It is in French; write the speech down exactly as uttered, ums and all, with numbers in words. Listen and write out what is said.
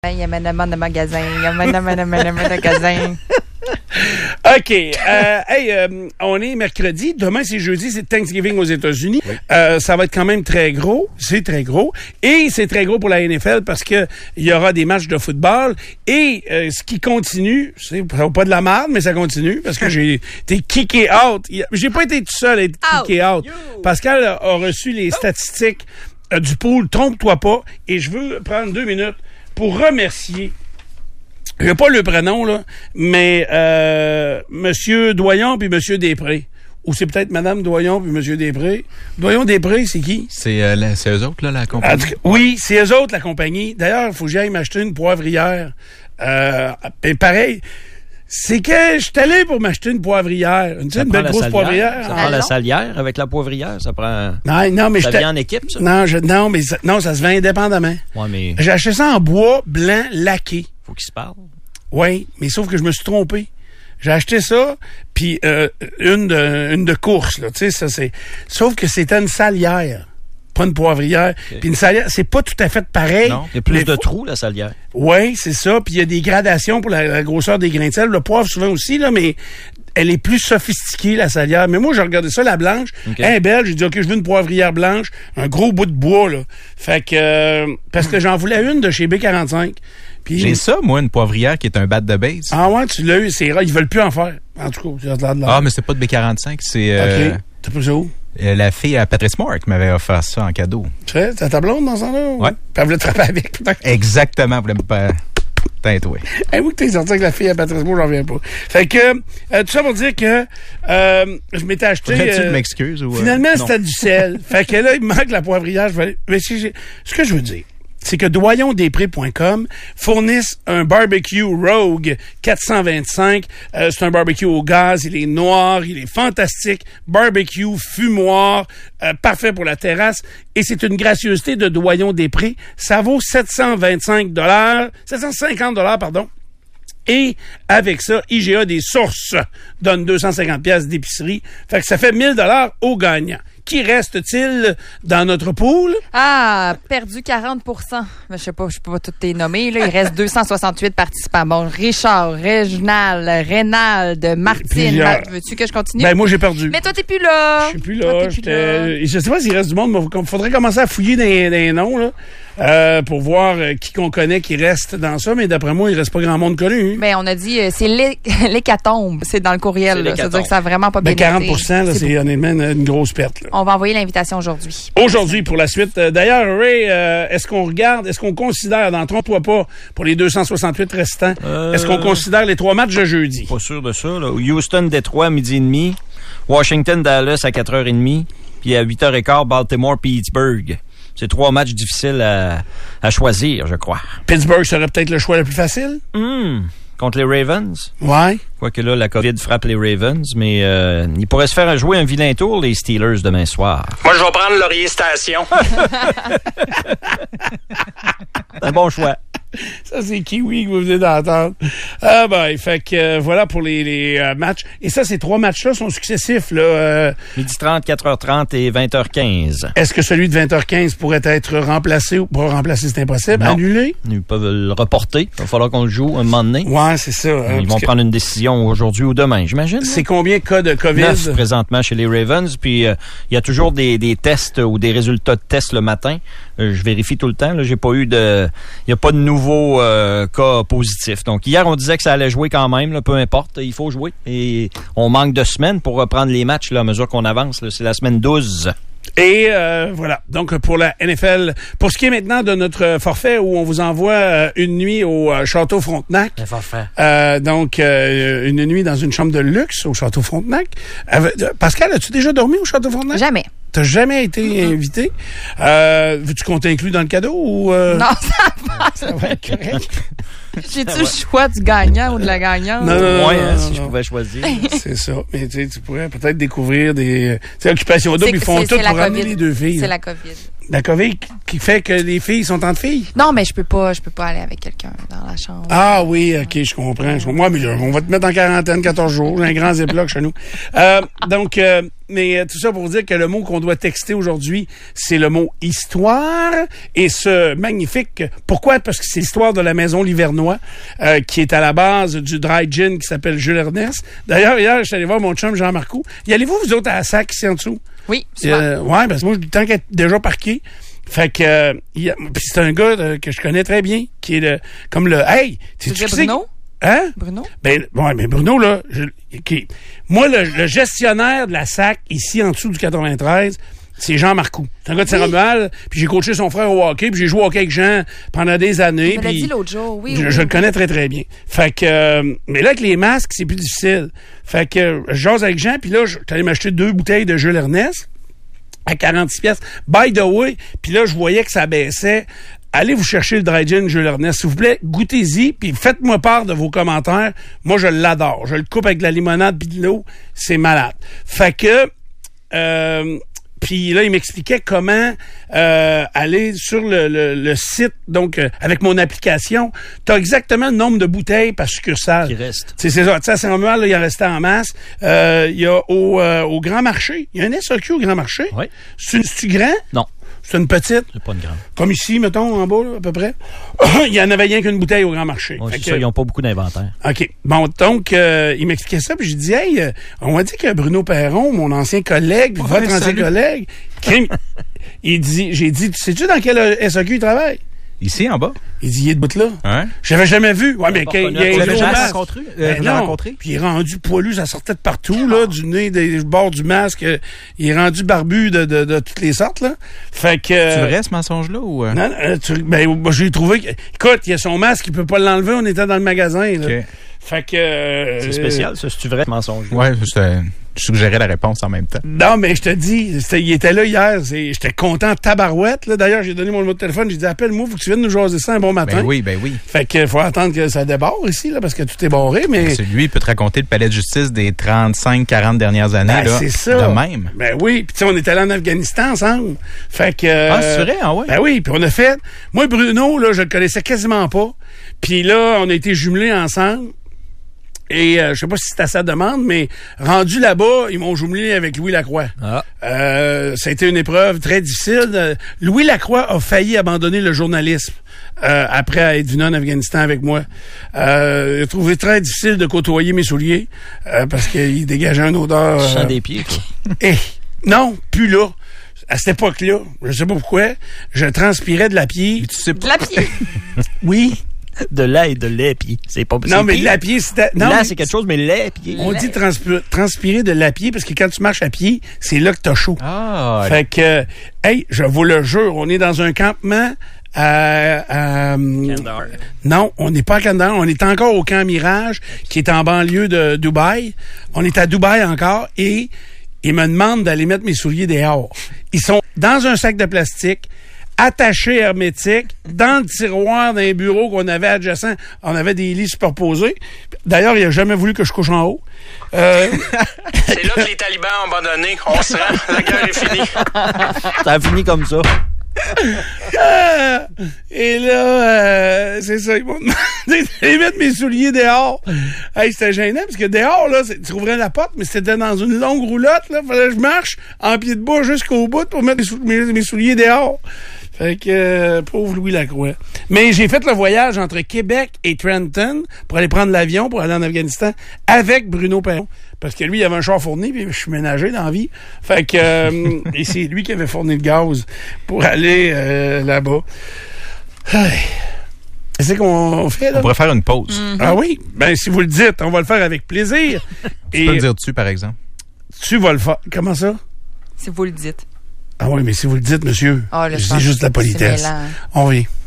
Il y a un magasin, il y a un magasin. OK. Euh, hey, euh, on est mercredi. Demain, c'est jeudi. C'est Thanksgiving aux États-Unis. Oui. Euh, ça va être quand même très gros. C'est très gros. Et c'est très gros pour la N F L parce que il y aura des matchs de football. Et euh, ce qui continue, c'est pas de la merde, mais ça continue parce que j'ai été kické out. J'ai pas été tout seul à être kické out. out. Pascal a, a reçu les statistiques euh, du pool. Trompe-toi pas. Et je veux prendre deux minutes pour remercier... Je n'ai pas le prénom, là, mais euh, Monsieur Doyon puis Monsieur Després. Ou c'est peut-être Madame Doyon puis Monsieur Després. Doyon Després, c'est qui? C'est, euh, la, c'est eux autres, là, la compagnie? Cas, oui, c'est eux autres, la compagnie. D'ailleurs, il faut que j'aille m'acheter une poivrière. Euh, et pareil, c'est que je suis allé pour m'acheter une poivrière. Une, une belle grosse salière. poivrière. Ça prend la salière avec la poivrière. Ça prend... Non, non, mais ça je vient en équipe, ça? Non, je, non, mais ça, non, ça se vend indépendamment. Ouais, mais... J'ai acheté ça en bois blanc laqué. Faut qu'ils se parlent. Oui, mais sauf que je me suis trompé. J'ai acheté ça, puis euh, une de une de course, là, tu sais, ça c'est... Sauf que c'était une salière, pas une poivrière. Okay. Puis une salière, c'est pas tout à fait pareil. Non, il y a plus de trous, la salière. Oui, c'est ça, puis il y a des gradations pour la, la grosseur des grains de sel. Le poivre, souvent aussi, là, mais... Elle est plus sophistiquée, la salière. Mais moi, j'ai regardé ça, la blanche. Okay. Elle est belle. J'ai dit, OK, je veux une poivrière blanche. Un gros bout de bois, là. Fait que... Euh, parce que j'en voulais une de chez B quarante-cinq. Puis, j'ai ça, moi, une poivrière qui est un bat de base. Ah ouais, tu l'as eu. C'est rare. Ils veulent plus en faire. En tout cas, c'est de Ah, mais c'est pas de B quarante-cinq. C'est... Euh, OK. T'as pris ça où? Euh, la fille à Patrice Moore qui m'avait offert ça en cadeau. Tu sais, t'as ta blonde dans ce temps-là? Ouais. Puis elle voulait te frapper avec. Exactement. Elle voulait me faire... Tintoué. Hey, oui, que t'es sorti avec la fille à Patrice Moore, j'en viens pas. Fait que, euh, tout ça pour dire que euh, je m'étais acheté... Faudrait-tu euh, m'excuser ou... Finalement, euh, c'était du sel. Fait que là, il me manque la poivrière. Je vais aller... Mais si j'ai... Ce que je veux dire, c'est que doyon després point com fournissent un barbecue Rogue quatre cent vingt-cinq. Euh, c'est un barbecue au gaz. Il est noir. Il est fantastique. Barbecue fumoir. Euh, parfait pour la terrasse. Et c'est une gracieuseté de Doyon Després. Ça vaut sept cent vingt-cinq dollars. sept cent cinquante dollars, pardon. Et avec ça, I G A des sources donne deux cent cinquante pièces d'épicerie. Fait que ça fait mille dollars au gagnant. Qui reste-t-il dans notre pool? Ah, perdu quarante pour cent. Je sais pas, je peux pas toutes les nommer. Là. Il reste deux cent soixante-huit participants. Bon, Richard, Réginald, Reynald, Martine. Mar- Veux-tu que je continue? Ben, moi, j'ai perdu. Mais toi, t'es plus là. Je suis plus là. Plus là. Je sais pas s'il reste du monde, mais il faudrait commencer à fouiller des, des noms, là. Euh, pour voir euh, qui qu'on connaît qui reste dans ça, mais d'après moi, il reste pas grand monde connu. Ben, on a dit, euh, c'est l'hé- l'hécatombe, c'est dans le courriel. Là. Ça veut dire que ça a vraiment pas bien ben, quarante pour cent, là, c'est, c'est honnêtement une, une grosse perte. Là. On va envoyer l'invitation aujourd'hui. Aujourd'hui, pour la suite. Euh, d'ailleurs, Ray, euh, est-ce qu'on regarde, est-ce qu'on considère, dans trompe-toi pas, pour les deux cent soixante-huit restants, euh, est-ce qu'on considère les trois matchs de jeudi? Pas sûr de ça. Là. Houston, Détroit, midi et demi. Washington, Dallas à quatre heures trente. Puis à huit heures quinze, Baltimore, Pittsburgh. C'est trois matchs difficiles à, à choisir, je crois. Pittsburgh serait peut-être le choix le plus facile? Mmh. Contre les Ravens? Ouais. Quoique là, la COVID frappe les Ravens, mais euh, ils pourraient se faire jouer un vilain tour, les Steelers, demain soir. Moi, je vais prendre Laurier Station. C'est un bon choix. Ça, c'est Kiwi que vous venez d'entendre. Ah ben, fait que euh, voilà pour les, les euh, matchs. Et ça, ces trois matchs-là sont successifs. Là, euh... midi trente, quatre heures trente et vingt heures quinze. Est-ce que celui de vingt heures quinze pourrait être remplacé ou pas remplacé, c'est impossible? Non. Annulé? Ils peuvent le reporter. Il va falloir qu'on le joue un moment donné. Ouais, c'est ça. Hein, Ils vont que... prendre une décision aujourd'hui ou demain, j'imagine. C'est combien de cas de COVID? Neuf présentement chez les Ravens. Puis euh, il y a toujours des, des tests ou des résultats de tests le matin. Euh, je vérifie tout le temps. Là, j'ai pas eu de... Il n'y a pas de nouveaux euh, cas positifs. Donc hier, on disait que ça allait jouer quand même. Là, peu importe, il faut jouer. Et on manque de semaines pour reprendre les matchs là, à mesure qu'on avance. Là. C'est la semaine douze. Et euh, voilà, donc pour la N F L. Pour ce qui est maintenant de notre forfait où on vous envoie euh, une nuit au euh, Château Frontenac. Un forfait. Euh, donc, euh, une nuit dans une chambre de luxe au Château Frontenac. Euh, Pascal, as-tu déjà dormi au Château Frontenac? Jamais. T'as jamais été mm-hmm. invité. Euh, veux-tu qu'on t'inclue dans le cadeau ou... Euh... Non, ça va. Ça va être correct. J'ai-tu le choix du gagnant ou de la gagnante? Non, non, non, ouais, non, hein, non, si non. je pouvais choisir. C'est ça. Mais tu sais, tu pourrais peut-être découvrir des... Tu sais, Occupation Double, ils font c'est, tout c'est pour la ramener COVID. les deux filles. C'est la COVID. La COVID qui fait que les filles sont entre filles? Non, mais je peux pas, je peux pas aller avec quelqu'un dans la chambre. Ah oui, OK, je comprends. Je- Moi, mais là, on va te mettre en quarantaine, quatorze jours. J'ai un grand ziploc chez nous. Euh, donc, euh, mais euh, tout ça pour dire que le mot qu'on doit texter aujourd'hui, c'est le mot histoire. Et ce magnifique... Pourquoi? Parce que c'est l'histoire de la maison Livernois, euh, qui est à la base du dry gin qui s'appelle Jules Ernest. D'ailleurs, hier, je suis allé voir mon chum Jean-Marcoux. Y allez-vous, vous autres, à la sac ici en dessous? Oui, souvent. Euh, ouais, parce que moi, tant qu'elle est déjà parqué, fait que euh, il y a- puis c'est un gars euh, que je connais très bien, qui est le comme le hey, Tu tu dis sais Bruno? hein? Bruno? Ben ouais, mais Bruno là, je, qui- moi le, le gestionnaire de la S A C ici en dessous du quatre-vingt-treize, c'est Jean Marcoux. C'est un gars de Saint-Romuald, puis j'ai coaché son frère au hockey, puis j'ai joué au hockey avec Jean pendant des années, Tu me l'as puis dit l'autre jour, oui. je, oui, je oui. le connais très, très bien. Fait que, euh, mais là, avec les masques, c'est plus difficile. Fait que, euh, je jase avec Jean, puis là, je suis allé m'acheter deux bouteilles de Jules Ernest à quarante-six piastres. By the way, puis là, je voyais que ça baissait. Allez vous chercher le dry gin Jules Ernest, s'il vous plaît. Goûtez-y, puis faites-moi part de vos commentaires. Moi, je l'adore. Je le coupe avec de la limonade puis de l'eau. C'est malade. Fait que... Euh, Puis là, il m'expliquait comment euh, aller sur le, le, le site, donc euh, avec mon application. Tu as exactement le nombre de bouteilles par succursale. Qui reste. C'est c'est ça. Tu sais, à Saint-Romuald, là, il en restait en masse. Euh, Il y a au, euh, au Grand Marché. Il y a un S A Q au Grand Marché. Oui. C'est une- c'est-tu grand? Non, C'est une petite? c'est pas une grande. Comme ici, mettons, en bas, là, à peu près. Il y en avait rien qu'une bouteille au Grand Marché. Ouais, Fait c'est que- ça, ils n'ont pas beaucoup d'inventaire. OK. Bon, donc, euh, il m'expliquait ça, puis j'ai dit, hey, euh, on m'a dit que Bruno Perron, mon ancien collègue, puis Ouais, votre ancien salut. collègue, crime, il dit, j'ai dit, sais-tu dans quel euh, S A Q il travaille? Ici, en bas? Il dit, il est debout là. Hein? J'avais jamais vu. Ouais, mais pas qu'il y reconnu a à un cause Vous de l'avez gros jamais masque. rencontré? Euh, Ben vous l'avez non. rencontré? Puis il est rendu poilu, ça sortait de partout, là, du nez, des bords du masque. euh, Il est rendu barbu de, de, de toutes les sortes, là. Fait que... Tu euh, vrai, ce mensonge-là? Ou, euh? Non, euh, tu, ben, moi, j'ai trouvé que, écoute, il y a son masque, il peut pas l'enlever, on était dans le magasin, là. OK. Fait que... euh, C'est spécial, ça, c'est-tu vrai, mensonge? Ouais, je, te- je suggérais la réponse en même temps. Non, mais je te dis, c'était- il était là hier. c'est- J'étais content tabarouette. Là. D'ailleurs, j'ai donné mon numéro de téléphone. J'ai dit, appelle-moi, faut que tu viennes nous jaser ça un bon matin. Ben oui, ben oui. Fait que faut attendre que ça débarre ici, là, parce que tout est barré, mais... C'est lui, il peut te raconter le palais de justice des trente-cinq quarante dernières années. Ben, là, c'est ça. De même. Ben oui. Puis tu sais, on est allé en Afghanistan ensemble. Fait que... euh, Ah, c'est vrai? Ah ouais? Ben oui. Puis on a fait... Moi, Bruno, là, je le connaissais quasiment pas. Puis là, on a été jumelés ensemble. Et euh, je sais pas si c'est à sa demande, mais rendu là-bas, ils m'ont jumelé avec Louis Lacroix. Ah. Euh, ça a été une épreuve très difficile. Euh, Louis Lacroix a failli abandonner le journalisme euh, après être venu en Afghanistan avec moi. Euh, il a trouvé très difficile de côtoyer mes souliers euh, parce qu'il dégageait une odeur... Tu euh, sens des pieds, toi. eh, non, plus là. À cette époque-là, je sais pas pourquoi, je transpirais de la pied. Tu sais De la pied. Oui. De lait et de lait, puis c'est pas Non, mais de pire. la pied, c'était... Non, Là, mais- c'est quelque chose, mais lait, puis... On dit transpi- transpirer de la pied parce que quand tu marches à pied, c'est là que t'as chaud. Ah, Fait que, euh, hey, je vous le jure, on est dans un campement à... à, Kandahar. non, on n'est pas à Kandahar, on est encore au Camp Mirage, qui est en banlieue de Dubaï. On est à Dubaï encore et ils me demandent d'aller mettre mes souliers dehors. Ils sont dans un sac de plastique, attachés hermétiques, dans le tiroir d'un bureau qu'on avait adjacent. On avait des lits superposés. D'ailleurs, il a jamais voulu que je couche en haut. Euh, C'est là que les talibans ont abandonné. On se rend, la guerre est finie. Ça a fini comme ça. Ah! Et là, euh, c'est ça, ils m'ont demandé d'aller mettre mes souliers dehors. Hey, c'était gênant, parce que dehors, là, c'est- tu ouvrais la porte, mais c'était dans une longue roulotte, là. Fallait que je marche en pied de bas jusqu'au bout pour mettre mes, sou- mes- mes souliers dehors. Fait que, euh, pauvre Louis Lacroix. Mais j'ai fait le voyage entre Québec et Trenton pour aller prendre l'avion pour aller en Afghanistan avec Bruno Perron. Parce que lui, il avait un char fourni, puis je suis ménager dans la vie. Fait que, euh, et c'est lui qui avait fourni le gaz pour aller euh, là-bas. Hey. C'est qu'on fait, là? on pourrait faire une pause. Ah oui? Ben, si vous le dites, on va le faire avec plaisir. Tu peux le dire dessus, par exemple. Tu vas le faire. Comment ça? Si vous le dites. Ah oui, mais si vous le dites, monsieur, Ah, là, je je dis pense juste la que c'est politesse. mêlant. On vient.